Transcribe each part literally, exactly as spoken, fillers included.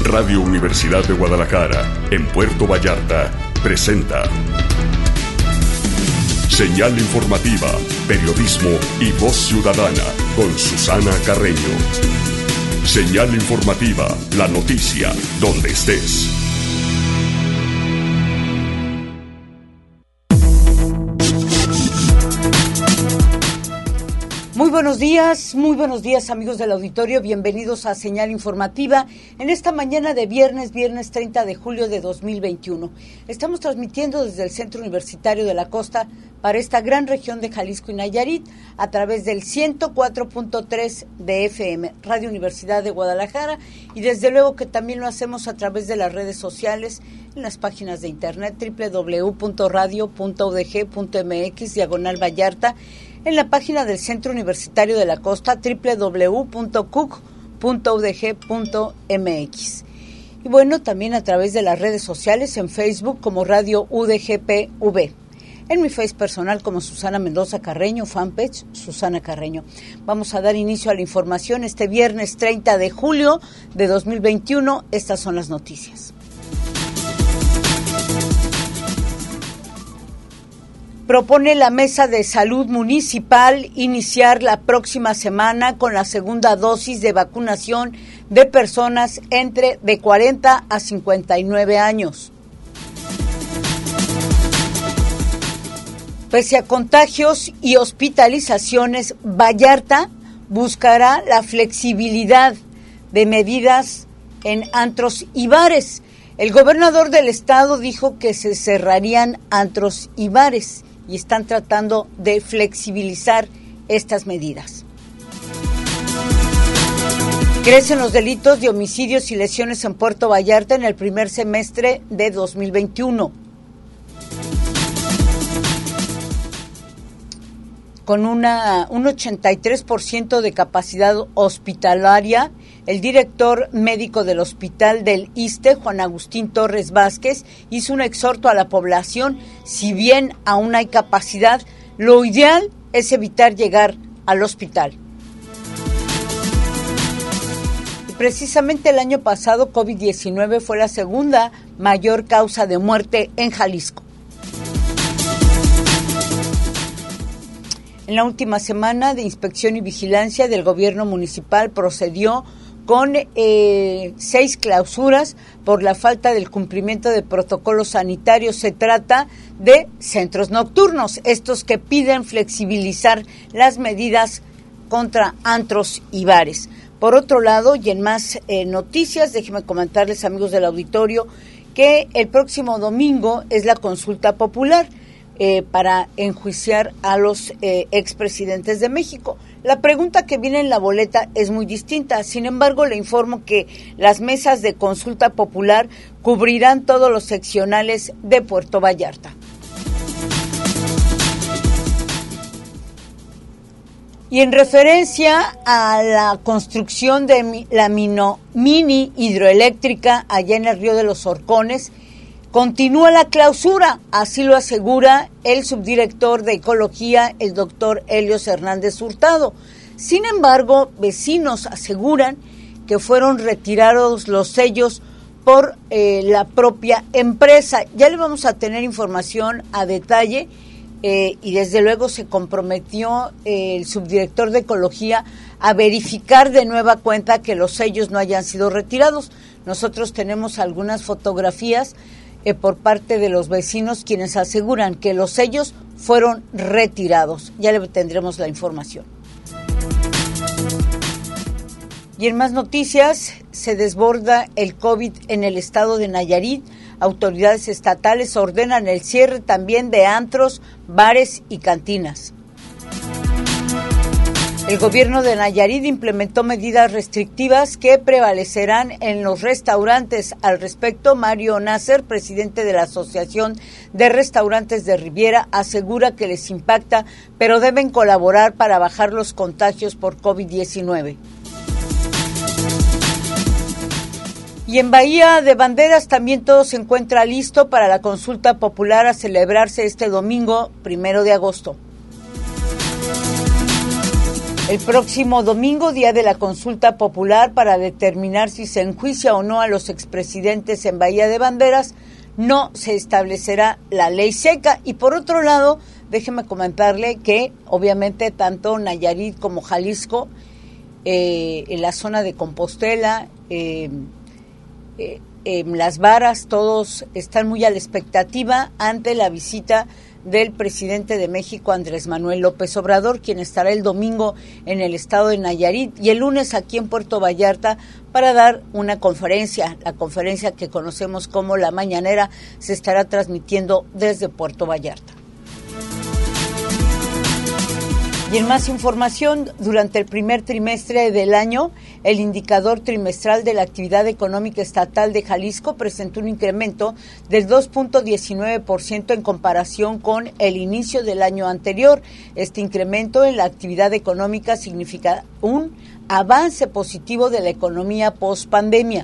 Radio Universidad de Guadalajara, en Puerto Vallarta, presenta Señal Informativa, Periodismo y Voz Ciudadana, con Susana Carreño. Señal Informativa, la noticia, donde estés. Muy buenos días, muy buenos días amigos del auditorio, bienvenidos a Señal Informativa en esta mañana de viernes, viernes treinta de julio de dos mil veintiuno. Estamos transmitiendo desde el Centro Universitario de la Costa para esta gran región de Jalisco y Nayarit a través del ciento cuatro punto tres de F M, Radio Universidad de Guadalajara, y desde luego que también lo hacemos a través de las redes sociales, en las páginas de internet doble u doble u doble u punto radio punto u d g punto m x diagonal Vallarta, en la página del Centro Universitario de la Costa doble u doble u doble u punto c u c punto u d g punto m x. Y bueno, también a través de las redes sociales, en Facebook como Radio U D G P V. En mi Face personal como Susana Mendoza Carreño, fanpage Susana Carreño. Vamos a dar inicio a la información este viernes treinta de julio de dos mil veintiuno. Estas son las noticias. Propone la Mesa de Salud Municipal iniciar la próxima semana con la segunda dosis de vacunación de personas entre de cuarenta a cincuenta y nueve años. Pese a contagios y hospitalizaciones, Vallarta buscará la flexibilidad de medidas en antros y bares. El gobernador del estado dijo que se cerrarían antros y bares y están tratando de flexibilizar estas medidas. Crecen los delitos de homicidios y lesiones en Puerto Vallarta en el primer semestre de dos mil veintiuno. Con una, un ochenta y tres por ciento de capacidad hospitalaria, el director médico del hospital del ISSSTE, Juan Agustín Torres Vázquez, hizo un exhorto a la población: si bien aún hay capacidad, lo ideal es evitar llegar al hospital. Y precisamente el año pasado, COVID diecinueve fue la segunda mayor causa de muerte en Jalisco. En la última semana de inspección y vigilancia del gobierno municipal procedió con eh, seis clausuras por la falta del cumplimiento de protocolos sanitarios. Se trata de centros nocturnos, estos que piden flexibilizar las medidas contra antros y bares. Por otro lado, y en más eh, noticias, déjenme comentarles, amigos del auditorio, que el próximo domingo es la consulta popular Eh, para enjuiciar a los eh, expresidentes de México. La pregunta que viene en la boleta es muy distinta. Sin embargo, le informo que las mesas de consulta popular cubrirán todos los seccionales de Puerto Vallarta. Y en referencia a la construcción de la mino, mini hidroeléctrica allá en el Río de los Horcones, continúa la clausura, así lo asegura el subdirector de Ecología, el doctor Helios Hernández Hurtado. Sin embargo, vecinos aseguran que fueron retirados los sellos por eh, la propia empresa. Ya le vamos a tener información a detalle eh, y desde luego se comprometió eh, el subdirector de Ecología a verificar de nueva cuenta que los sellos no hayan sido retirados. Nosotros tenemos algunas fotografías Eh, por parte de los vecinos, quienes aseguran que los sellos fueron retirados. Ya le tendremos la información. Y en más noticias, se desborda el COVID en el estado de Nayarit. Autoridades estatales ordenan el cierre también de antros, bares y cantinas. El gobierno de Nayarit implementó medidas restrictivas que prevalecerán en los restaurantes. Al respecto, Mario Nasser, presidente de la Asociación de Restaurantes de Riviera, asegura que les impacta, pero deben colaborar para bajar los contagios por COVID diecinueve. Y en Bahía de Banderas también todo se encuentra listo para la consulta popular a celebrarse este domingo, primero de agosto. El próximo domingo, día de la consulta popular para determinar si se enjuicia o no a los expresidentes en Bahía de Banderas, no se establecerá la ley seca. Y por otro lado, déjeme comentarle que obviamente tanto Nayarit como Jalisco, eh, en la zona de Compostela, eh, eh, en Las Varas, todos están muy a la expectativa ante la visita del presidente de México, Andrés Manuel López Obrador, quien estará el domingo en el estado de Nayarit y el lunes aquí en Puerto Vallarta para dar una conferencia. La conferencia que conocemos como La Mañanera se estará transmitiendo desde Puerto Vallarta. Y en más información, durante el primer trimestre del año, el indicador trimestral de la actividad económica estatal de Jalisco presentó un incremento del dos punto diecinueve por ciento en comparación con el inicio del año anterior. Este incremento en la actividad económica significa un avance positivo de la economía post-pandemia.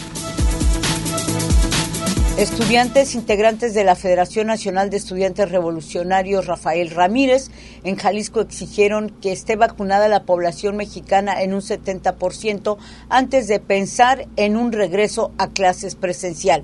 Estudiantes integrantes de la Federación Nacional de Estudiantes Revolucionarios Rafael Ramírez en Jalisco exigieron que esté vacunada la población mexicana en un setenta por ciento antes de pensar en un regreso a clases presencial.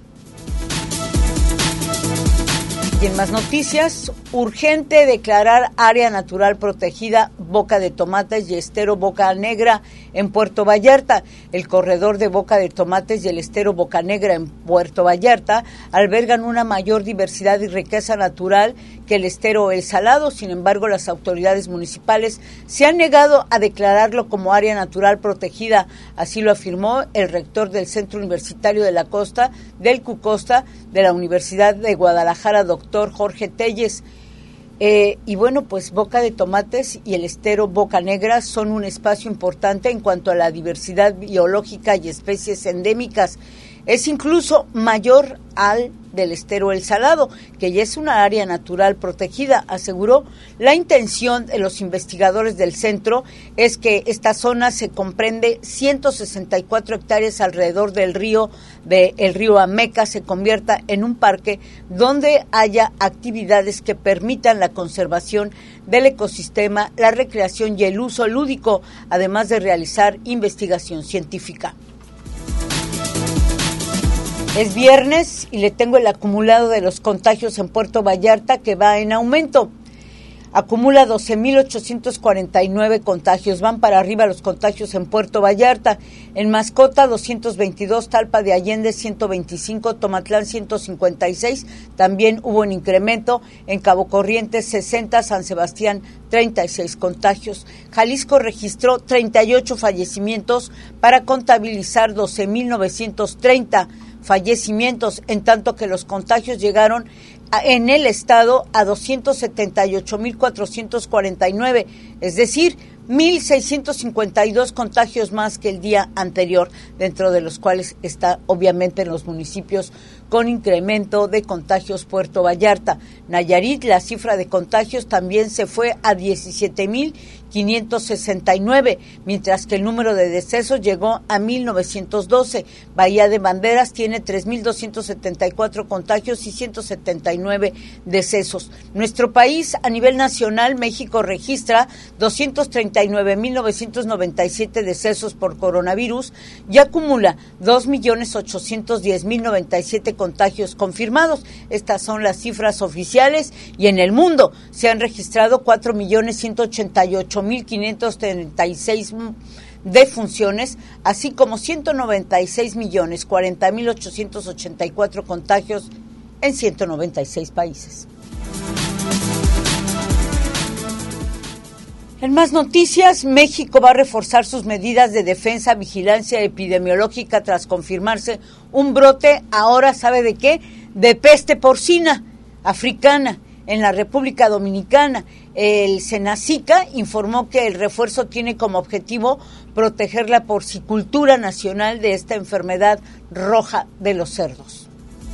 Y en más noticias, urgente declarar área natural protegida Boca de Tomates y Estero Boca Negra en Puerto Vallarta. El corredor de Boca de Tomates y el Estero Boca Negra en Puerto Vallarta albergan una mayor diversidad y riqueza natural que el Estero El Salado. Sin embargo, las autoridades municipales se han negado a declararlo como área natural protegida. Así lo afirmó el rector del Centro Universitario de la Costa, del CUCOSTA, de la Universidad de Guadalajara, doctor Jorge Telles. Eh, y bueno, pues Boca de Tomates y el Estero Boca Negra son un espacio importante en cuanto a la diversidad biológica y especies endémicas. Es incluso mayor al del Estero El Salado, que ya es una área natural protegida, aseguró. La intención de los investigadores del centro es que esta zona se comprende ciento sesenta y cuatro hectáreas alrededor del río, de el río Ameca, se convierta en un parque donde haya actividades que permitan la conservación del ecosistema, la recreación y el uso lúdico, además de realizar investigación científica. Es viernes y le tengo el acumulado de los contagios en Puerto Vallarta que va en aumento. Acumula doce mil ochocientos cuarenta y nueve contagios. Van para arriba los contagios en Puerto Vallarta. En Mascota, doscientos veintidós, Talpa de Allende, ciento veinticinco, Tomatlán, ciento cincuenta y seis. También hubo un incremento. En Cabo Corrientes, sesenta, San Sebastián, treinta y seis contagios. Jalisco registró treinta y ocho fallecimientos para contabilizar doce mil novecientos treinta fallecimientos, en tanto que los contagios llegaron a, en el estado a doscientos setenta y ocho mil cuatrocientos cuarenta y nueve, es decir, mil seiscientos cincuenta y dos contagios más que el día anterior, dentro de los cuales está obviamente en los municipios con incremento de contagios Puerto Vallarta. Nayarit, la cifra de contagios también se fue a diecisiete mil quinientos sesenta y nueve, mientras que el número de decesos llegó a mil novecientos doce. Bahía de Banderas tiene tres mil doscientos setenta y cuatro contagios y ciento setenta y nueve decesos. Nuestro país, a nivel nacional, México registra doscientos treinta y nueve mil novecientos noventa y siete decesos por coronavirus y acumula dos millones ochocientos diez mil noventa y siete contagios confirmados. Estas son las cifras oficiales, y en el mundo se han registrado cuatro millones ciento ochenta y ocho mil quinientos treinta y seis defunciones, así como ciento noventa y seis millones cuarenta mil ochocientos ochenta y cuatro contagios en ciento noventa y seis países. En más noticias, México va a reforzar sus medidas de defensa, vigilancia epidemiológica tras confirmarse un brote, ahora ¿sabe de qué? De peste porcina africana en la República Dominicana. El Senacica informó que el refuerzo tiene como objetivo proteger la porcicultura nacional de esta enfermedad roja de los cerdos.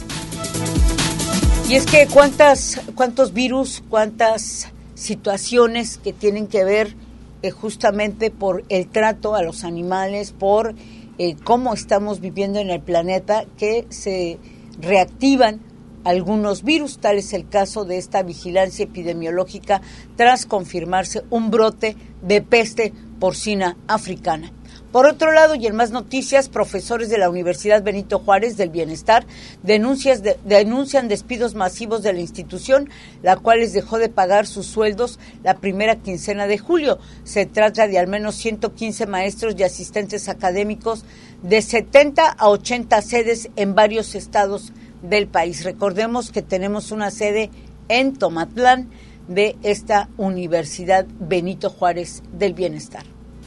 Y es que cuántas, cuántos virus, cuántas situaciones que tienen que ver eh, justamente por el trato a los animales, por eh, cómo estamos viviendo en el planeta, que se reactivan algunos virus. Tal es el caso de esta vigilancia epidemiológica tras confirmarse un brote de peste porcina africana. Por otro lado, y en más noticias, profesores de la Universidad Benito Juárez del Bienestar denuncias de, denuncian despidos masivos de la institución, la cual les dejó de pagar sus sueldos la primera quincena de julio. Se trata de al menos ciento quince maestros y asistentes académicos de setenta a ochenta sedes en varios estados del país. Recordemos que tenemos una sede en Tomatlán de esta Universidad Benito Juárez del Bienestar.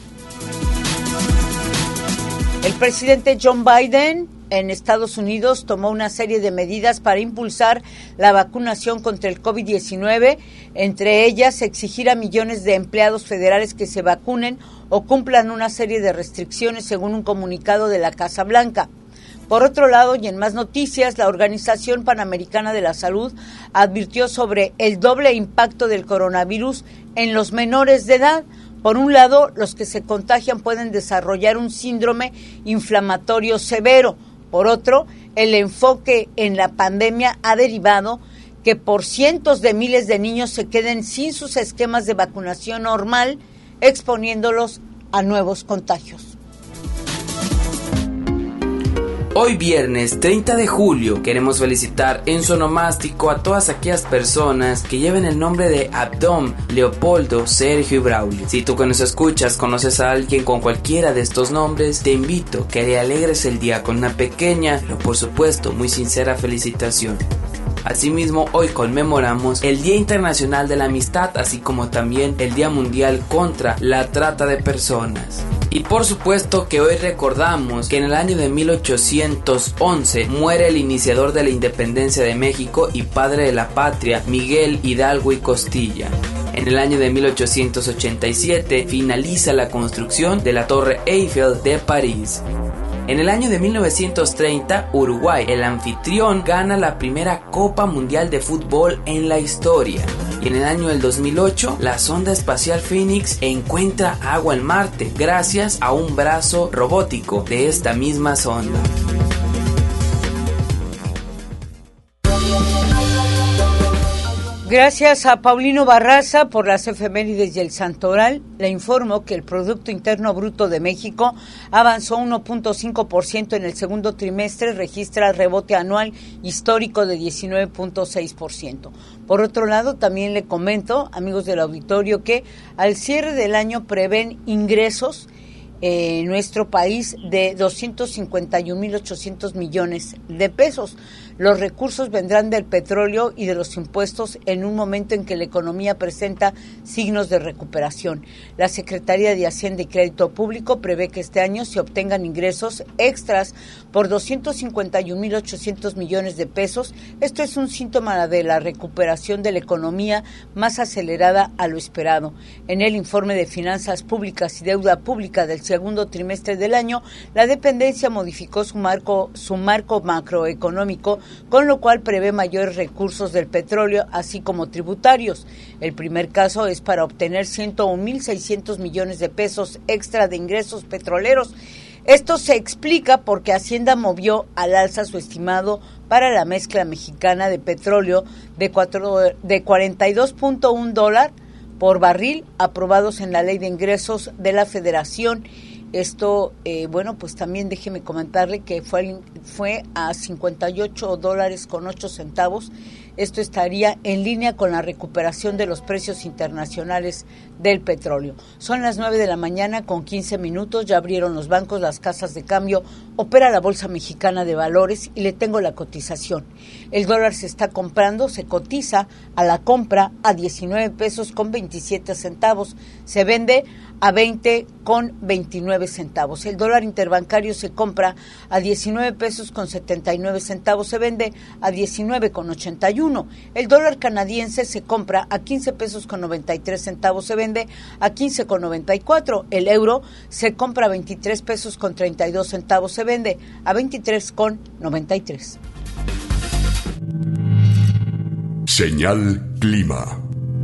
El presidente John Biden en Estados Unidos tomó una serie de medidas para impulsar la vacunación contra el COVID diecinueve, entre ellas exigir a millones de empleados federales que se vacunen o cumplan una serie de restricciones, según un comunicado de la Casa Blanca. Por otro lado, y en más noticias, la Organización Panamericana de la Salud advirtió sobre el doble impacto del coronavirus en los menores de edad. Por un lado, los que se contagian pueden desarrollar un síndrome inflamatorio severo. Por otro, el enfoque en la pandemia ha derivado que por cientos de miles de niños se queden sin sus esquemas de vacunación normal, exponiéndolos a nuevos contagios. Hoy viernes treinta de julio queremos felicitar en su onomástico a todas aquellas personas que lleven el nombre de Abdón, Leopoldo, Sergio y Braulio. Si tú que nos escuchas conoces a alguien con cualquiera de estos nombres, te invito a que le alegres el día con una pequeña, pero por supuesto muy sincera felicitación. Asimismo, hoy conmemoramos el Día Internacional de la Amistad, así como también el Día Mundial contra la Trata de Personas. Y por supuesto que hoy recordamos que en el año de mil ochocientos once muere el iniciador de la independencia de México y padre de la patria, Miguel Hidalgo y Costilla. En el año de mil ochocientos ochenta y siete finaliza la construcción de la Torre Eiffel de París. En el año de mil novecientos treinta, Uruguay, el anfitrión, gana la primera Copa Mundial de Fútbol en la historia. Y en el año del dos mil ocho, la sonda espacial Phoenix encuentra agua en Marte gracias a un brazo robótico de esta misma sonda. Gracias a Paulino Barraza por las efemérides y el santoral. Le informo que el Producto Interno Bruto de México avanzó uno punto cinco por ciento en el segundo trimestre, registra rebote anual histórico de diecinueve punto seis por ciento. Por otro lado, también le comento, amigos del auditorio, que al cierre del año prevén ingresos en eh, nuestro país de doscientos cincuenta y un mil ochocientos millones de pesos. Los recursos vendrán del petróleo y de los impuestos en un momento en que la economía presenta signos de recuperación. La Secretaría de Hacienda y Crédito Público prevé que este año se obtengan ingresos extras por doscientos cincuenta y un mil ochocientos millones de pesos. Esto es un síntoma de la recuperación de la economía más acelerada a lo esperado. En el informe de Finanzas Públicas y Deuda Pública del segundo trimestre del año, la dependencia modificó su marco, su marco macroeconómico, con lo cual prevé mayores recursos del petróleo, así como tributarios. El primer caso es para obtener ciento un mil seiscientos millones de pesos extra de ingresos petroleros. Esto se explica porque Hacienda movió al alza su estimado para la mezcla mexicana de petróleo de, cuatro, de cuarenta y dos punto uno dólares por barril, aprobados en la Ley de Ingresos de la Federación. Esto, eh, bueno, pues también déjeme comentarle que fue, fue a cincuenta y ocho dólares con ocho centavos. Esto estaría en línea con la recuperación de los precios internacionales del petróleo. Son las nueve de la mañana con quince minutos, ya abrieron los bancos, las casas de cambio, opera la Bolsa Mexicana de Valores y le tengo la cotización. El dólar se está comprando, se cotiza a la compra a diecinueve pesos con veintisiete centavos, se vende a veinte con veintinueve centavos. El dólar interbancario se compra a diecinueve pesos con setenta y nueve centavos, se vende a diecinueve con ochenta y uno. El dólar canadiense se compra a quince pesos con noventa y tres centavos, se vende a quince con noventa y cuatro. El euro se compra a veintitrés pesos con treinta y dos centavos, se vende a veintitrés con noventa y tres. Señal Clima.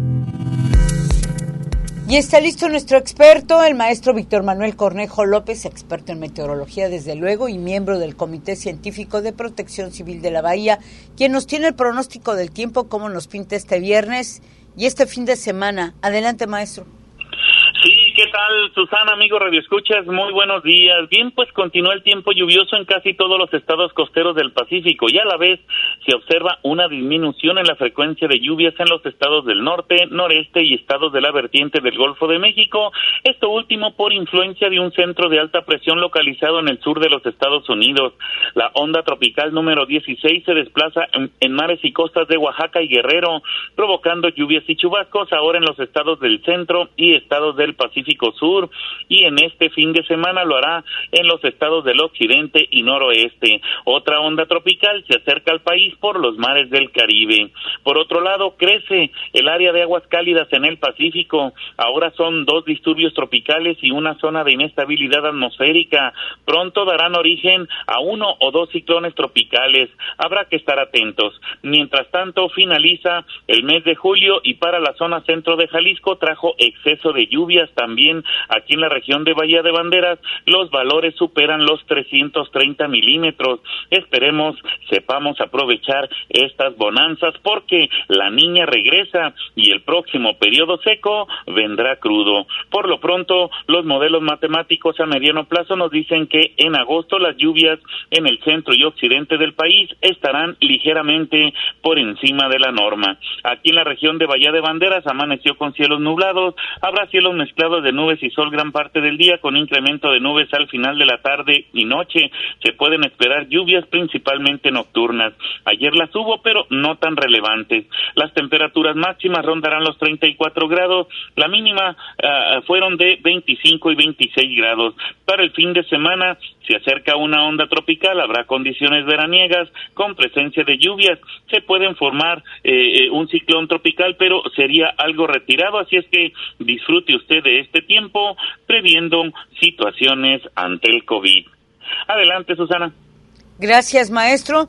Y está listo nuestro experto, el maestro Víctor Manuel Cornejo López, experto en meteorología, desde luego, y miembro del Comité Científico de Protección Civil de la Bahía, quien nos tiene el pronóstico del tiempo, cómo nos pinta este viernes y este fin de semana. Adelante, maestro. Sí, tal, Susana, amigo Radio Escuchas? Muy buenos días. Bien, pues continúa el tiempo lluvioso en casi todos los estados costeros del Pacífico y a la vez se observa una disminución en la frecuencia de lluvias en los estados del norte, noreste y estados de la vertiente del Golfo de México, esto último por influencia de un centro de alta presión localizado en el sur de los Estados Unidos. La onda tropical número dieciséis se desplaza en, en mares y costas de Oaxaca y Guerrero, provocando lluvias y chubascos ahora en los estados del centro y estados del Pacífico Sur, y en este fin de semana lo hará en los estados del occidente y noroeste. Otra onda tropical se acerca al país por los mares del Caribe. Por otro lado, crece el área de aguas cálidas en el Pacífico. Ahora son dos disturbios tropicales y una zona de inestabilidad atmosférica. Pronto darán origen a uno o dos ciclones tropicales. Habrá que estar atentos. Mientras tanto, finaliza el mes de julio y para la zona centro de Jalisco trajo exceso de lluvias. También aquí en la región de Bahía de Banderas los valores superan los trescientos treinta milímetros. Esperemos sepamos aprovechar estas bonanzas porque la niña regresa y el próximo periodo seco vendrá crudo. Por lo pronto, los modelos matemáticos a mediano plazo nos dicen que en agosto las lluvias en el centro y occidente del país estarán ligeramente por encima de la norma. Aquí en la región de Bahía de Banderas amaneció con cielos nublados, habrá cielos mezclados de nubes y sol gran parte del día con incremento de nubes al final de la tarde y noche. Se pueden esperar lluvias principalmente nocturnas. Ayer las hubo, pero no tan relevantes. Las temperaturas máximas rondarán los treinta y cuatro grados, la mínima uh, fueron de veinticinco y veintiséis grados. Para el fin de semana se acerca una onda tropical, habrá condiciones veraniegas con presencia de lluvias. Se pueden formar eh, un ciclón tropical, pero sería algo retirado, así es que disfrute usted de este tiempo previendo situaciones ante el COVID. Adelante, Susana. Gracias, maestro.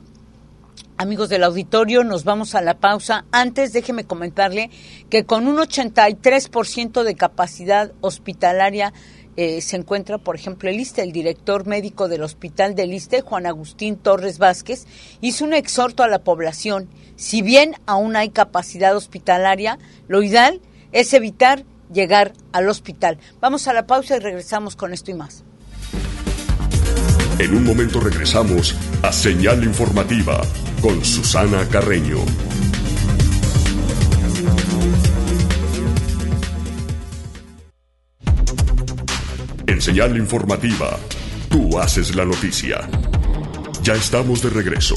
Amigos del auditorio, nos vamos a la pausa. Antes, déjeme comentarle que con un ochenta y tres por ciento de capacidad hospitalaria eh, se encuentra, por ejemplo, el ISSSTE. El director médico del Hospital del ISSSTE, Juan Agustín Torres Vázquez, hizo un exhorto a la población. Si bien aún hay capacidad hospitalaria, lo ideal es evitar llegar al hospital. Vamos a la pausa y regresamos con esto y más. En un momento regresamos a Señal Informativa con Susana Carreño. En Señal Informativa, tú haces la noticia. Ya estamos de regreso.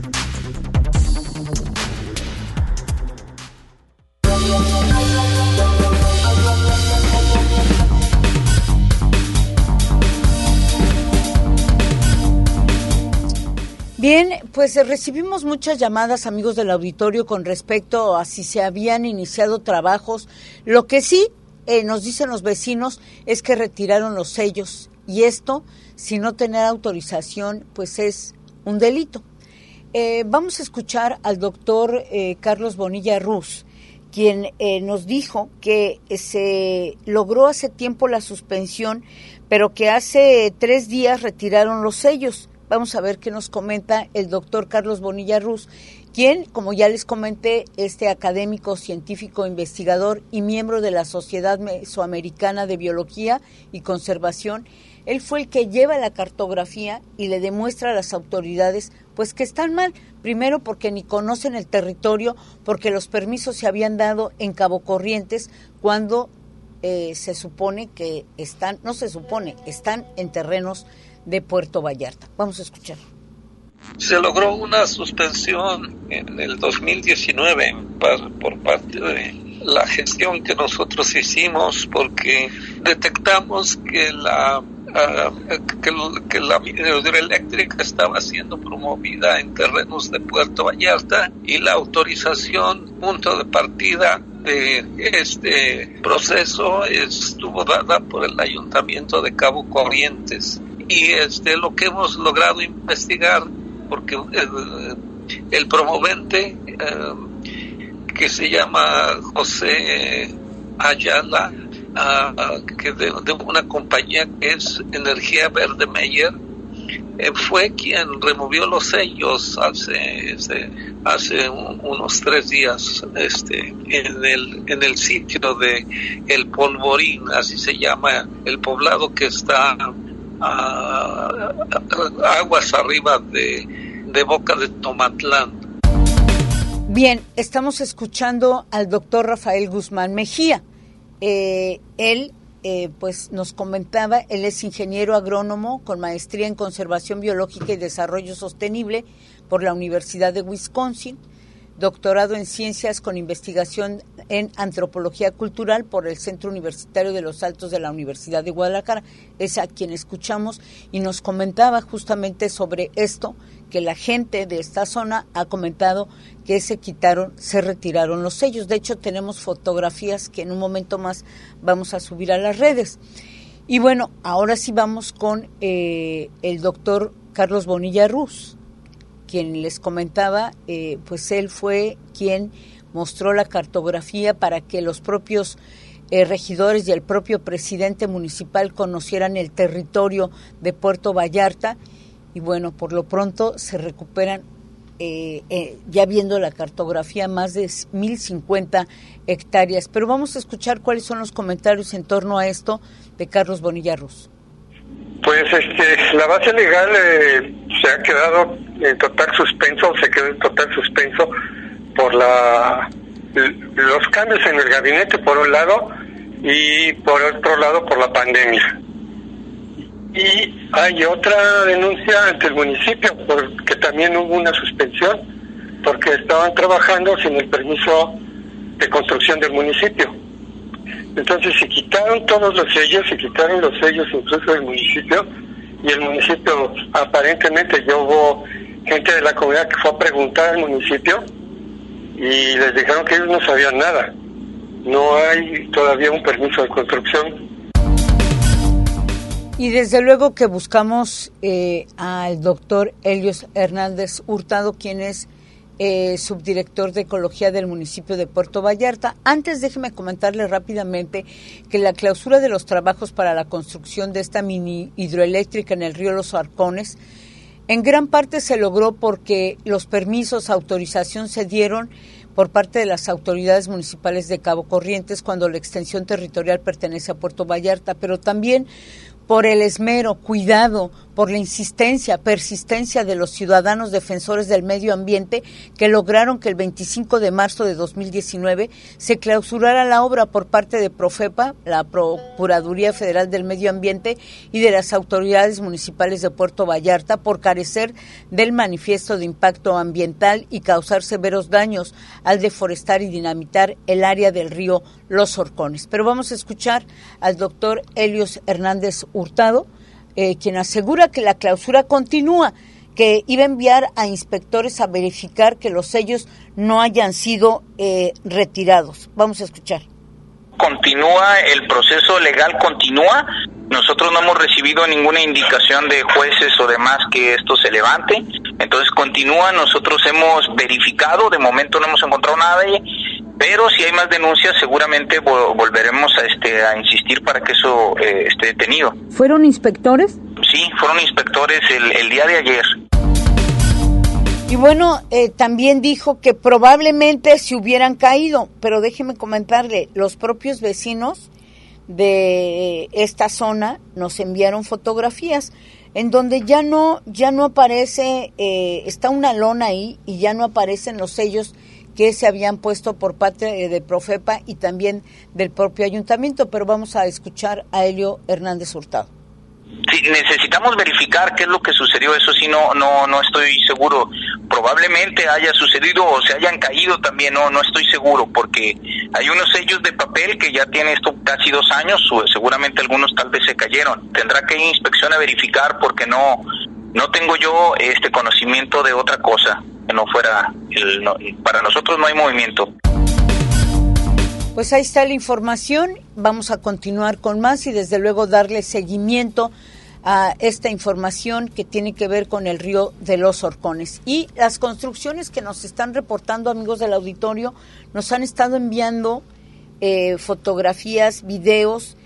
Bien, pues recibimos muchas llamadas, amigos del auditorio, con respecto a si se habían iniciado trabajos. Lo que sí eh, nos dicen los vecinos es que retiraron los sellos y esto, si no tener autorización, pues es un delito. Eh, vamos a escuchar al doctor eh, Carlos Bonilla Ruz, quien eh, nos dijo que se logró hace tiempo la suspensión, pero que hace tres días retiraron los sellos. Vamos a ver qué nos comenta el doctor Carlos Bonilla Ruz, quien, como ya les comenté, este académico, científico, investigador y miembro de la Sociedad Mesoamericana de Biología y Conservación. Él fue el que lleva la cartografía y le demuestra a las autoridades pues que están mal. Primero porque ni conocen el territorio, porque los permisos se habían dado en Cabo Corrientes cuando eh, se supone que están, no se supone, están en terrenos de Puerto Vallarta. Vamos a escuchar. Se logró una suspensión en el dos mil diecinueve por, por parte de la gestión que nosotros hicimos porque detectamos que la uh, que, que la hidroeléctrica estaba siendo promovida en terrenos de Puerto Vallarta y la autorización, punto de partida de este proceso, estuvo dada por el Ayuntamiento de Cabo Corrientes. Y este, lo que hemos logrado investigar, porque el, el promovente, eh, que se llama José Ayala, uh, que de, de una compañía que es Energía Verde Meyer, eh, fue quien removió los sellos hace hace, hace un, unos tres días este en el en el sitio de El Polvorín, así se llama el poblado que está a, a aguas arriba de, de Boca de Tomatlán. Bien, estamos escuchando al doctor Rafael Guzmán Mejía. Eh, él Eh, pues nos comentaba, él es ingeniero agrónomo con maestría en conservación biológica y desarrollo sostenible por la Universidad de Wisconsin, doctorado en ciencias con investigación en antropología cultural por el Centro Universitario de los Altos de la Universidad de Guadalajara. Es a quien escuchamos y nos comentaba justamente sobre esto, que la gente de esta zona ha comentado que se quitaron, se retiraron los sellos. De hecho, tenemos fotografías que en un momento más vamos a subir a las redes. Y bueno, ahora sí vamos con eh, el doctor Carlos Bonilla Ruz, quien les comentaba, eh, pues él fue quien mostró la cartografía para que los propios eh, regidores y el propio presidente municipal conocieran el territorio de Puerto Vallarta. Y bueno, por lo pronto se recuperan, eh, eh, ya viendo la cartografía, más de mil cincuenta hectáreas. Pero vamos a escuchar cuáles son los comentarios en torno a esto de Carlos Bonilla Ruz. Pues este, la base legal eh, se ha quedado en total suspenso, se quedó en total suspenso por la los cambios en el gabinete por un lado y por otro lado por la pandemia. Y hay otra denuncia ante el municipio porque también hubo una suspensión porque estaban trabajando sin el permiso de construcción del municipio. Entonces se quitaron todos los sellos, se quitaron los sellos incluso del municipio, y el municipio aparentemente ya hubo gente de la comunidad que fue a preguntar al municipio y les dijeron que ellos no sabían nada. No hay todavía un permiso de construcción. Y desde luego que buscamos eh, al doctor Helios Hernández Hurtado, quien es eh, subdirector de Ecología del municipio de Puerto Vallarta. Antes déjeme comentarle rápidamente que la clausura de los trabajos para la construcción de esta mini hidroeléctrica en el río Los Horcones en gran parte se logró porque los permisos, autorización se dieron por parte de las autoridades municipales de Cabo Corrientes cuando la extensión territorial pertenece a Puerto Vallarta, pero también por el esmero, cuidado, por la insistencia, persistencia de los ciudadanos defensores del medio ambiente que lograron que el veinticinco de marzo de dos mil diecinueve se clausurara la obra por parte de Profepa, la Procuraduría Federal del Medio Ambiente, y de las autoridades municipales de Puerto Vallarta por carecer del manifiesto de impacto ambiental y causar severos daños al deforestar y dinamitar el área del río Los Horcones. Pero vamos a escuchar al doctor Helios Hernández Hurtado, eh, quien asegura que la clausura continúa, que iba a enviar a inspectores a verificar que los sellos no hayan sido eh, retirados. Vamos a escuchar. Continúa, el proceso legal continúa. Nosotros no hemos recibido ninguna indicación de jueces o demás que esto se levante. Entonces continúa, nosotros hemos verificado, de momento no hemos encontrado nada de ella, pero si hay más denuncias seguramente vo- volveremos a este a insistir para que eso eh, esté detenido. ¿Fueron inspectores? Sí, fueron inspectores el, el día de ayer. Y bueno, eh, también dijo que probablemente se hubieran caído, pero déjeme comentarle, los propios vecinos de esta zona nos enviaron fotografías en donde ya no ya no aparece, eh, está una lona ahí y ya no aparecen los sellos que se habían puesto por parte de Profepa y también del propio ayuntamiento, pero vamos a escuchar a Helio Hernández Hurtado. Sí, necesitamos verificar qué es lo que sucedió, eso sí no no no estoy seguro. Probablemente haya sucedido o se hayan caído también, no no estoy seguro, porque hay unos sellos de papel que ya tiene esto casi dos años, seguramente algunos tal vez se cayeron. Tendrá que ir a inspección a verificar porque no no tengo yo este conocimiento de otra cosa que no fuera el, no, para nosotros no hay movimiento. Pues ahí está la información, vamos a continuar con más y desde luego darle seguimiento a esta información que tiene que ver con el río de Los Horcones. Y las construcciones que nos están reportando, amigos del auditorio, nos han estado enviando eh, fotografías, videos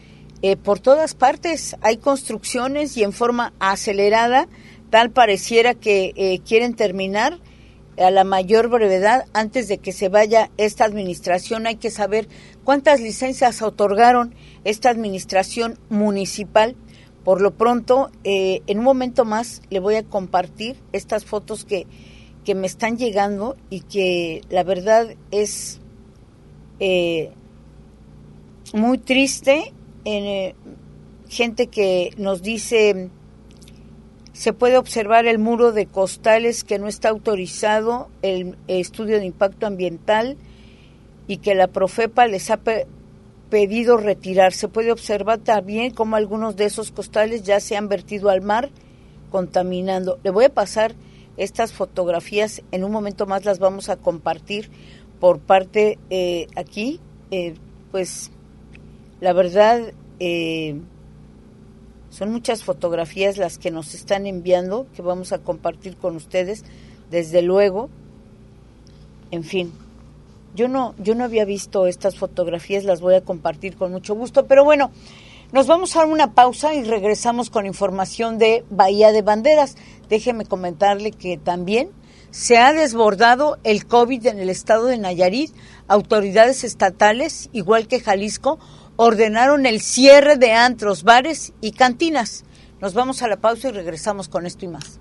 eh, por todas partes hay construcciones y en forma acelerada, tal pareciera que eh, quieren terminar a la mayor brevedad antes de que se vaya esta administración. Hay que saber cuántas licencias otorgaron esta administración municipal. Por lo pronto, eh, en un momento más le voy a compartir estas fotos que, que me están llegando y que la verdad es eh, muy triste. Eh, gente que nos dice, se puede observar el muro de costales que no está autorizado, el estudio de impacto ambiental, y que la Profepa les ha pe- pedido retirar. Se puede observar también cómo algunos de esos costales ya se han vertido al mar, contaminando. Le voy a pasar estas fotografías, en un momento más las vamos a compartir por parte eh, aquí, eh, pues la verdad eh, son muchas fotografías las que nos están enviando, que vamos a compartir con ustedes, desde luego. En fin, yo no, yo no había visto estas fotografías, las voy a compartir con mucho gusto, pero bueno, nos vamos a dar una pausa y regresamos con información de Bahía de Banderas. Déjeme comentarle que también se ha desbordado el COVID en el estado de Nayarit. Autoridades estatales, igual que Jalisco, ordenaron el cierre de antros, bares y cantinas. Nos vamos a la pausa y regresamos con esto y más.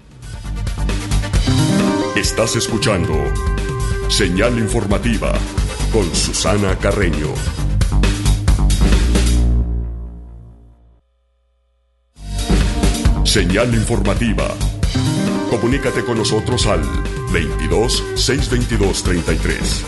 Estás escuchando Señal Informativa con Susana Carreño. Señal Informativa. Comunícate con nosotros al veintidós, seiscientos veintidós, treinta y tres.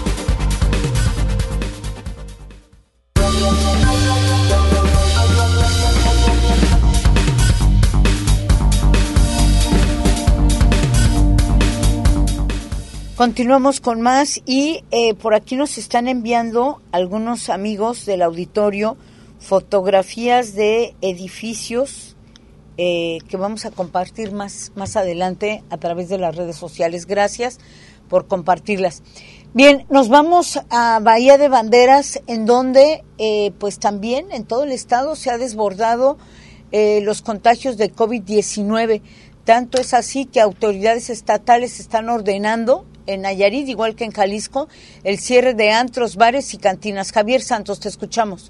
Continuamos con más y eh, por aquí nos están enviando algunos amigos del auditorio fotografías de edificios eh, que vamos a compartir más, más adelante a través de las redes sociales. Gracias por compartirlas. Bien, nos vamos a Bahía de Banderas, en donde eh, pues también en todo el estado se ha desbordado eh, los contagios de COVID diecinueve. Tanto es así que autoridades estatales están ordenando en Nayarit, igual que en Jalisco, el cierre de antros, bares y cantinas. Javier Santos, te escuchamos.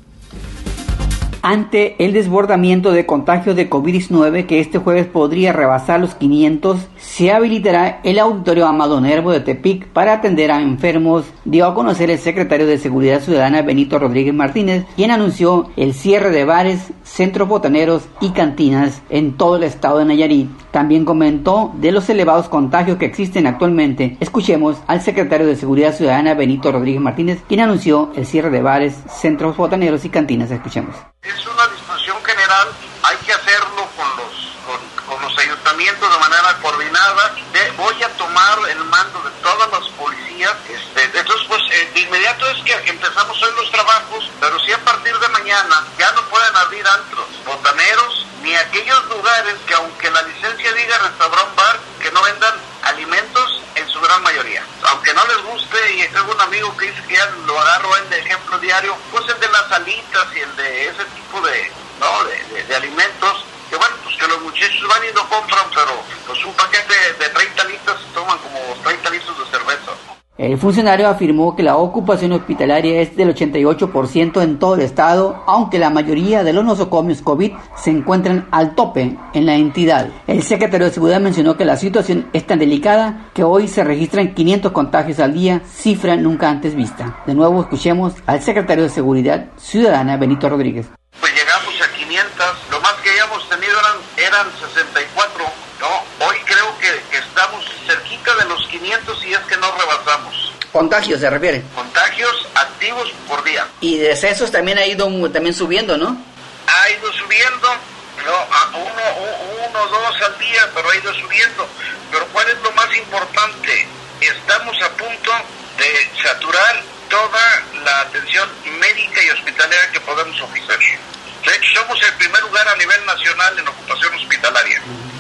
Ante el desbordamiento de contagios de COVID diecinueve, que este jueves podría rebasar los quinientos, se habilitará el Auditorio Amado Nervo de Tepic para atender a enfermos, dio a conocer el secretario de Seguridad Ciudadana Benito Rodríguez Martínez, quien anunció el cierre de bares, centros botaneros y cantinas en todo el estado de Nayarit. También comentó de los elevados contagios que existen actualmente. Escuchemos al secretario de Seguridad Ciudadana Benito Rodríguez Martínez, quien anunció el cierre de bares, centros botaneros y cantinas. Escuchemos. Es una disposición general, hay que hacerlo con los con, con los ayuntamientos de manera coordinada. De, voy a tomar el mando de todas las policías. Este, entonces, pues, eh, de inmediato es que empezamos hoy los trabajos, pero si a partir de mañana ya no pueden abrir antros, botaneros, ni aquellos lugares que, aunque la licencia diga restaurant bar, que no vendan alimentos en su gran mayoría. Aunque no les guste, y tengo un amigo que dice que ya lo agarro en de ejemplo diario, pues el de las alitas y el de ese tipo de, ¿no? de, de, de alimentos, que bueno, pues que los muchachos van y lo compran, pero pues un paquete de treinta litros se toman como treinta litros de cerveza. El funcionario afirmó que la ocupación hospitalaria es del ochenta y ocho por ciento en todo el estado, aunque la mayoría de los nosocomios COVID se encuentran al tope en la entidad. El secretario de Seguridad mencionó que la situación es tan delicada que hoy se registran quinientos contagios al día, cifra nunca antes vista. De nuevo escuchemos al secretario de Seguridad Ciudadana Benito Rodríguez. Pues llegamos a quinientos, lo más que hayamos tenido eran, eran sesenta y cuatro, ¿no? Hoy creo que, que estamos cerquita de los quinientos y es que no rebasamos. Contagios se refiere. Contagios activos por día. Y decesos también ha ido también subiendo, ¿no? Ha ido subiendo, ¿no? A uno, uno, dos al día, pero ha ido subiendo. Pero ¿cuál es lo más importante? Estamos a punto de saturar toda la atención médica y hospitalaria que podemos ofrecer. De hecho, somos el primer lugar a nivel nacional en ocupación hospitalaria.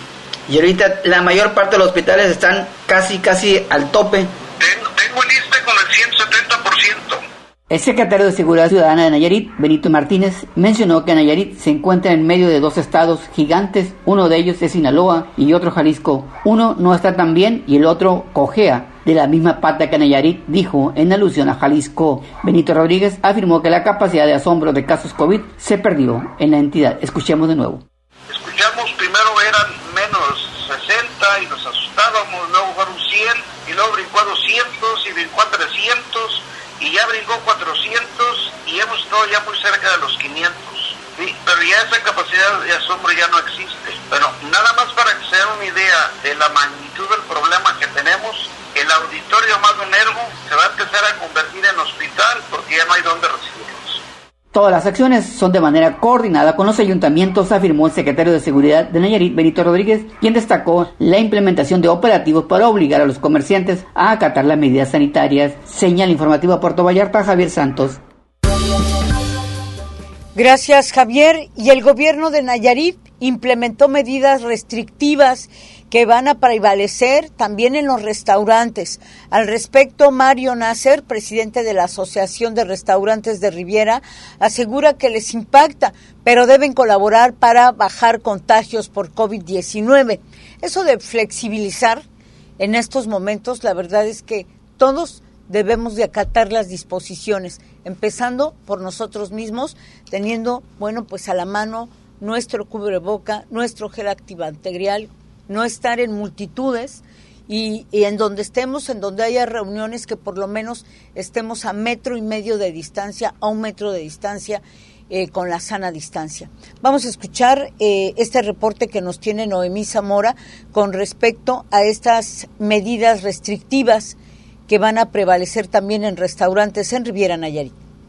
Y ahorita la mayor parte de los hospitales están casi, casi al tope. Tengo, tengo lista con el ciento setenta por ciento. El secretario de Seguridad Ciudadana de Nayarit, Benito Martínez, mencionó que Nayarit se encuentra en medio de dos estados gigantes, uno de ellos es Sinaloa y otro Jalisco. Uno no está tan bien y el otro cojea de la misma pata que Nayarit, dijo en alusión a Jalisco. Benito Rodríguez afirmó que la capacidad de asombro de casos COVID se perdió en la entidad. Escuchemos de nuevo. Escuchamos, primero eran menos sesenta y nos asustábamos, luego fueron cien y luego brincó a doscientos y brincó a trescientos. Y ya brincó cuatrocientos y hemos estado ya muy cerca de los quinientos. ¿Sí? Pero ya esa capacidad de asombro ya no existe. Pero nada más para que se den una idea de la magnitud del problema que tenemos, el auditorio Amado Nervo se va a empezar a convertir en hospital porque ya no hay dónde recibirlos. Todas las acciones son de manera coordinada con los ayuntamientos, afirmó el secretario de Seguridad de Nayarit, Benito Rodríguez, quien destacó la implementación de operativos para obligar a los comerciantes a acatar las medidas sanitarias. Señal informativa Puerto Vallarta, Javier Santos. Gracias, Javier. Y el gobierno de Nayarit implementó medidas restrictivas que van a prevalecer también en los restaurantes. Al respecto, Mario Nasser, presidente de la Asociación de Restaurantes de Riviera, asegura que les impacta, pero deben colaborar para bajar contagios por COVID diecinueve. Eso de flexibilizar en estos momentos, la verdad es que todos debemos de acatar las disposiciones, empezando por nosotros mismos, teniendo, bueno, pues a la mano nuestro cubreboca, nuestro gel antibacterial, no estar en multitudes y, y en donde estemos, en donde haya reuniones, que por lo menos estemos a metro y medio de distancia, a un metro de distancia, eh, con la sana distancia. Vamos a escuchar eh, este reporte que nos tiene Noemí Zamora con respecto a estas medidas restrictivas que van a prevalecer también en restaurantes en Riviera Nayarit.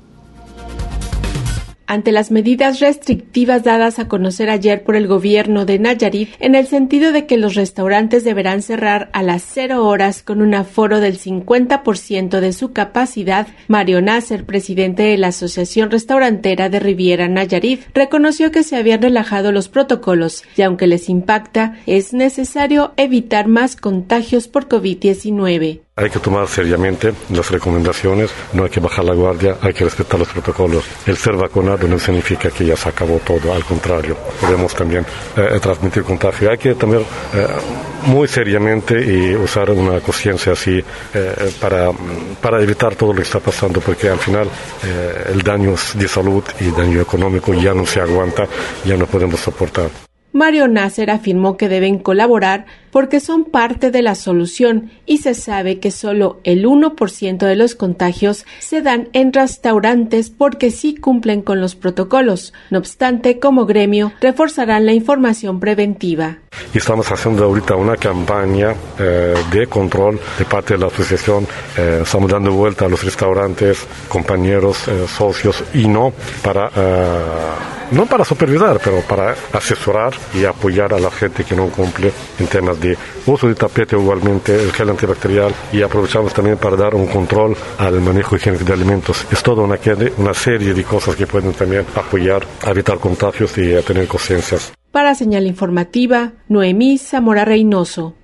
Ante las medidas restrictivas dadas a conocer ayer por el gobierno de Nayarit, en el sentido de que los restaurantes deberán cerrar a las cero horas con un aforo del cincuenta por ciento de su capacidad, Mario Nasser, presidente de la Asociación Restaurantera de Riviera Nayarit, reconoció que se habían relajado los protocolos y aunque les impacta, es necesario evitar más contagios por COVID diecinueve. Hay que tomar seriamente las recomendaciones, no hay que bajar la guardia, hay que respetar los protocolos. El ser vacunado no significa que ya se acabó todo, al contrario, podemos también eh, transmitir contagio. Hay que también eh, muy seriamente y usar una conciencia así eh, para, para evitar todo lo que está pasando, porque al final eh, el daño de salud y daño económico ya no se aguanta, ya no podemos soportar. Mario Nasser afirmó que deben colaborar porque son parte de la solución y se sabe que solo el uno por ciento de los contagios se dan en restaurantes porque sí cumplen con los protocolos. No obstante, como gremio, reforzarán la información preventiva. Y estamos haciendo ahorita una campaña eh, de control de parte de la asociación. Eh, estamos dando vuelta a los restaurantes, compañeros, eh, socios, y no para... Eh, no para supervisar, pero para asesorar y apoyar a la gente que no cumple en temas de uso de tapete, igualmente el gel antibacterial, y aprovechamos también para dar un control al manejo higiénico de alimentos. Es toda una, una serie de cosas que pueden también apoyar a evitar contagios y a tener conciencias. Para Señal Informativa, Noemí Zamora Reynoso.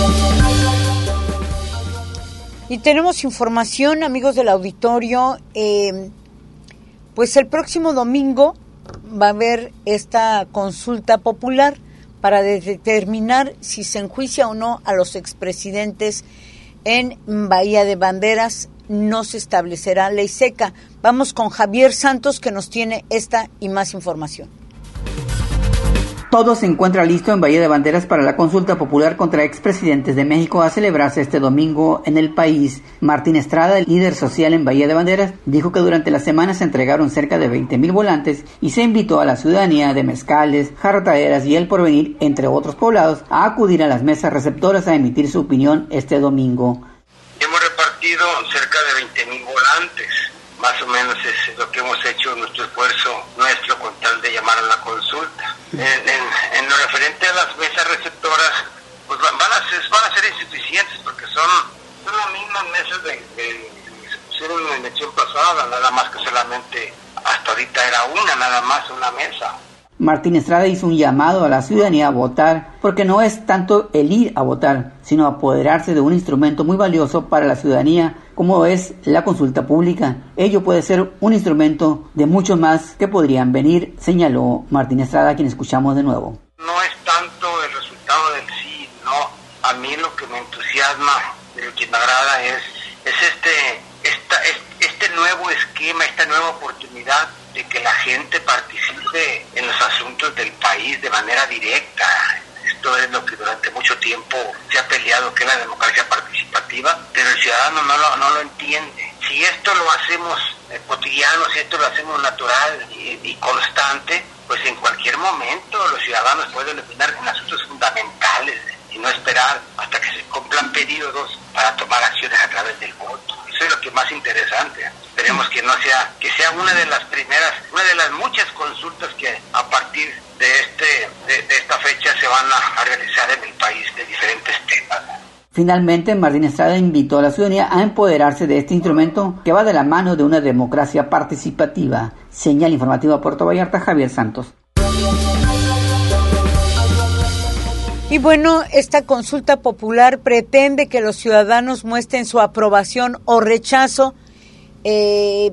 Y tenemos información, amigos del auditorio, eh, pues el próximo domingo va a haber esta consulta popular para determinar si se enjuicia o no a los expresidentes en Bahía de Banderas. No se establecerá ley seca. Vamos con Javier Santos, que nos tiene esta y más información. Todo se encuentra listo en Bahía de Banderas para la consulta popular contra expresidentes de México a celebrarse este domingo en el país. Martín Estrada, el líder social en Bahía de Banderas, dijo que durante la semana se entregaron cerca de veinte mil volantes y se invitó a la ciudadanía de Mezcales, Jartaderas y El Porvenir, entre otros poblados, a acudir a las mesas receptoras a emitir su opinión este domingo. Hemos repartido cerca de veinte mil volantes. Más o menos es lo que hemos hecho, nuestro esfuerzo nuestro con tal de llamar a la consulta. En, en, en lo referente a las mesas receptoras, pues van a ser, van a ser insuficientes porque son, son las mismas mesas de, de, que se pusieron en la elección pasada, nada más que solamente hasta ahorita era una, nada más una mesa. Martín Estrada hizo un llamado a la ciudadanía a votar, porque no es tanto el ir a votar, sino apoderarse de un instrumento muy valioso para la ciudadanía, como es la consulta pública. Ello puede ser un instrumento de muchos más que podrían venir, señaló Martín Estrada, a quien escuchamos de nuevo. No es tanto el resultado del sí, no. A mí lo que me entusiasma, lo que me agrada es, es este, esta, este nuevo esquema, esta nueva oportunidad de que la gente participe en los asuntos del país de manera directa. Esto es lo que durante mucho tiempo se ha peleado, que es la democracia participativa, pero el ciudadano no lo, no lo entiende. Si esto lo hacemos eh, cotidiano, si esto lo hacemos natural y, y constante, pues en cualquier momento los ciudadanos pueden opinar en asuntos fundamentales y no esperar hasta que se cumplan periodos para tomar acciones a través del voto. Eso es lo que es más interesante. Esperemos que no sea, que sea una de las primeras, una de las muchas consultas que a partir de este, de, de esta fecha se van a, a realizar en el país de diferentes temas. Finalmente, Martín Estrada invitó a la ciudadanía a empoderarse de este instrumento que va de la mano de una democracia participativa. Señal informativa Puerto Vallarta, Javier Santos. Y bueno, esta consulta popular pretende que los ciudadanos muestren su aprobación o rechazo eh,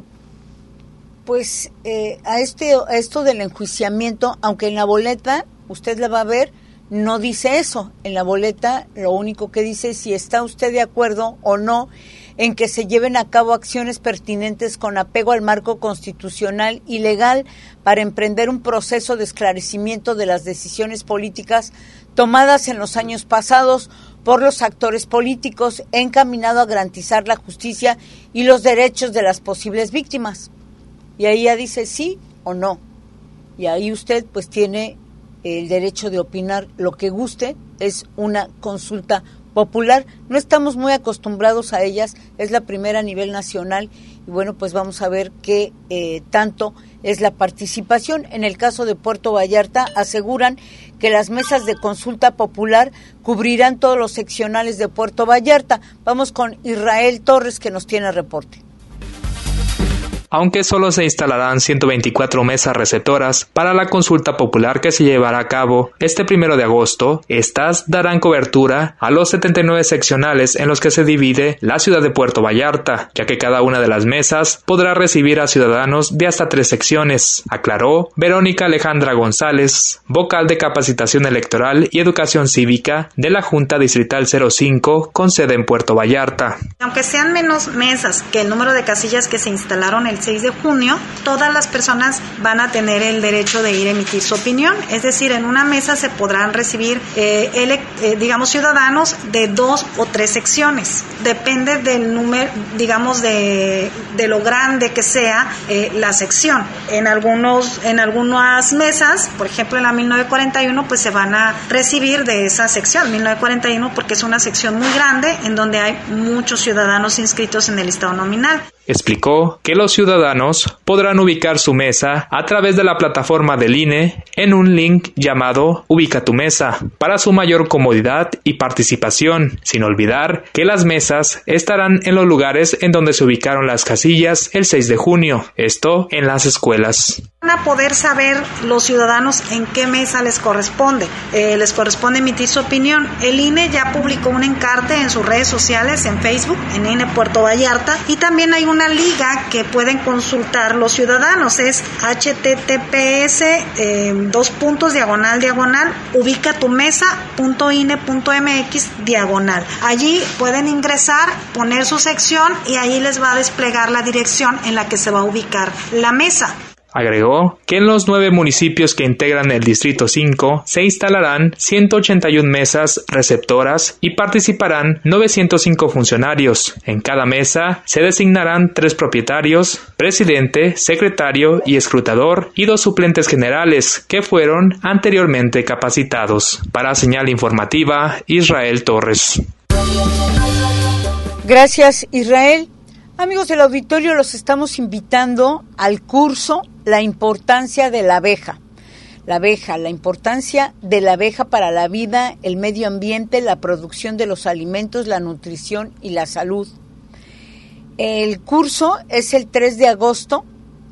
pues eh, a, este, a esto del enjuiciamiento, aunque en la boleta, usted la va a ver, no dice eso. En la boleta lo único que dice es si está usted de acuerdo o no en que se lleven a cabo acciones pertinentes con apego al marco constitucional y legal para emprender un proceso de esclarecimiento de las decisiones políticas tomadas en los años pasados por los actores políticos, encaminado a garantizar la justicia y los derechos de las posibles víctimas. Y ahí ya dice sí o no. Y ahí usted pues tiene el derecho de opinar lo que guste. Es una consulta popular. No estamos muy acostumbrados a ellas, es la primera a nivel nacional y bueno, pues vamos a ver qué eh, tanto es la participación. En el caso de Puerto Vallarta aseguran que las mesas de consulta popular cubrirán todos los seccionales de Puerto Vallarta. Vamos con Israel Torres, que nos tiene reporte. Aunque solo se instalarán ciento veinticuatro mesas receptoras para la consulta popular que se llevará a cabo este primero de agosto, estas darán cobertura a los setenta y nueve seccionales en los que se divide la ciudad de Puerto Vallarta, ya que cada una de las mesas podrá recibir a ciudadanos de hasta tres secciones, aclaró Verónica Alejandra González, vocal de Capacitación Electoral y Educación Cívica de la Junta Distrital cero cinco con sede en Puerto Vallarta. Aunque sean menos mesas que el número de casillas que se instalaron el seis de junio, todas las personas van a tener el derecho de ir a emitir su opinión, es decir, en una mesa se podrán recibir eh, ele- eh, digamos ciudadanos de dos o tres secciones, depende del número, digamos de, de lo grande que sea eh, la sección. En algunos, en algunas mesas, por ejemplo en la mil novecientos cuarenta y uno, pues se van a recibir de esa sección, mil novecientos cuarenta y uno, porque es una sección muy grande en donde hay muchos ciudadanos inscritos en el listado nominal. Explicó que los ciudadanos podrán ubicar su mesa a través de la plataforma del I N E en un link llamado Ubica tu mesa, para su mayor comodidad y participación, sin olvidar que las mesas estarán en los lugares en donde se ubicaron las casillas el seis de junio, esto en las escuelas. Van a poder saber los ciudadanos en qué mesa les corresponde, eh, les corresponde emitir su opinión. El I N E ya publicó un encarte en sus redes sociales, en Facebook, en I N E Puerto Vallarta, y también hay una liga que pueden consultar los ciudadanos, es H T T P S eh, dos puntos diagonal diagonal ubica tu mesa punto I N E punto M X diagonal. Allí pueden ingresar, poner su sección y ahí les va a desplegar la dirección en la que se va a ubicar la mesa. Agregó que en los nueve municipios que integran el Distrito cinco se instalarán ciento ochenta y una mesas receptoras y participarán novecientos cinco funcionarios. En cada mesa se designarán tres propietarios, presidente, secretario y escrutador, y dos suplentes generales que fueron anteriormente capacitados. Para Señal Informativa, Israel Torres. Gracias, Israel. Amigos del auditorio, los estamos invitando al curso La importancia de la abeja. La abeja, la importancia de la abeja para la vida, el medio ambiente, la producción de los alimentos, la nutrición y la salud. El curso es el tres de agosto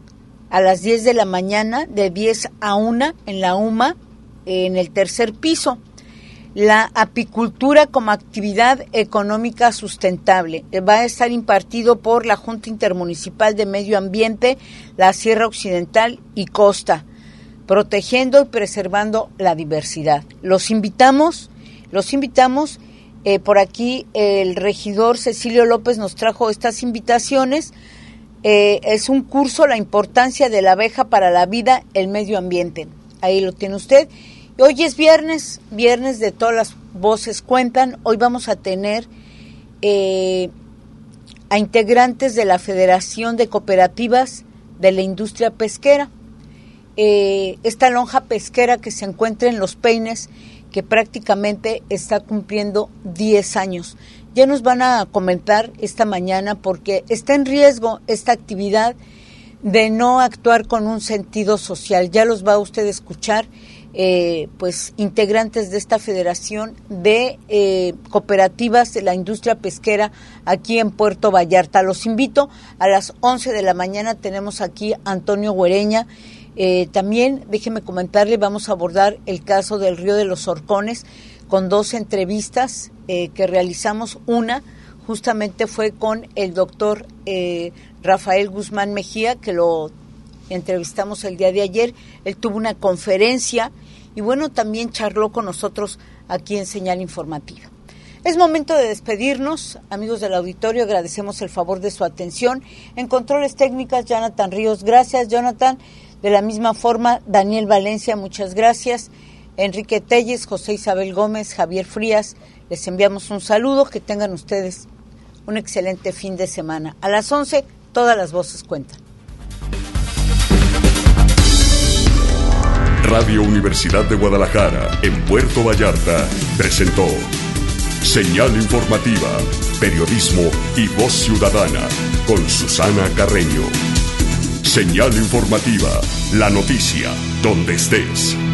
a las diez de la mañana, de diez a una, en la UMA, en el tercer piso. La apicultura como actividad económica sustentable. Va a estar impartido por la Junta Intermunicipal de Medio Ambiente, la Sierra Occidental y Costa, protegiendo y preservando la diversidad. Los invitamos, los invitamos, eh, por aquí el regidor Cecilio López nos trajo estas invitaciones. Eh, es un curso, La importancia de la abeja para la vida, el medio ambiente. Ahí lo tiene usted. Hoy es viernes, viernes de Todas las Voces Cuentan. Hoy vamos a tener eh, a integrantes de la Federación de Cooperativas de la Industria Pesquera. Eh, esta lonja pesquera que se encuentra en Los Peines, que prácticamente está cumpliendo diez años. Ya nos van a comentar esta mañana porque está en riesgo esta actividad de no actuar con un sentido social. Ya los va usted a escuchar. Eh, pues integrantes de esta federación de eh, cooperativas de la industria pesquera aquí en Puerto Vallarta. Los invito a las once de la mañana, tenemos aquí a Antonio Güereña. Eh, también déjeme comentarle, vamos a abordar el caso del Río de los Horcones con dos entrevistas eh, que realizamos. Una justamente fue con el doctor eh, Rafael Guzmán Mejía, que lo entrevistamos el día de ayer. Él tuvo una conferencia y bueno, también charló con nosotros aquí en Señal Informativa. Es momento de despedirnos, amigos del auditorio, agradecemos el favor de su atención. En controles técnicas, Jonathan Ríos, gracias, Jonathan. De la misma forma, Daniel Valencia, muchas gracias. Enrique Telles, José Isabel Gómez, Javier Frías, les enviamos un saludo, que tengan ustedes un excelente fin de semana. A las once, Todas las Voces Cuentan. Radio Universidad de Guadalajara, en Puerto Vallarta, presentó Señal Informativa, Periodismo y Voz Ciudadana, con Susana Carreño. Señal Informativa, la noticia, donde estés.